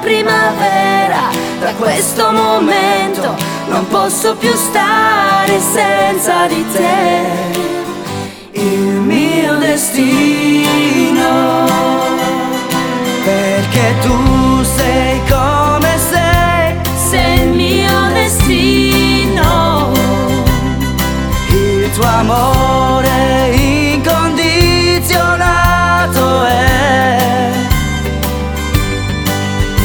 primavera. Da questo momento non posso più stare senza di te. Il mio destino, perché tu sei come sei il mio destino. Il tuo amore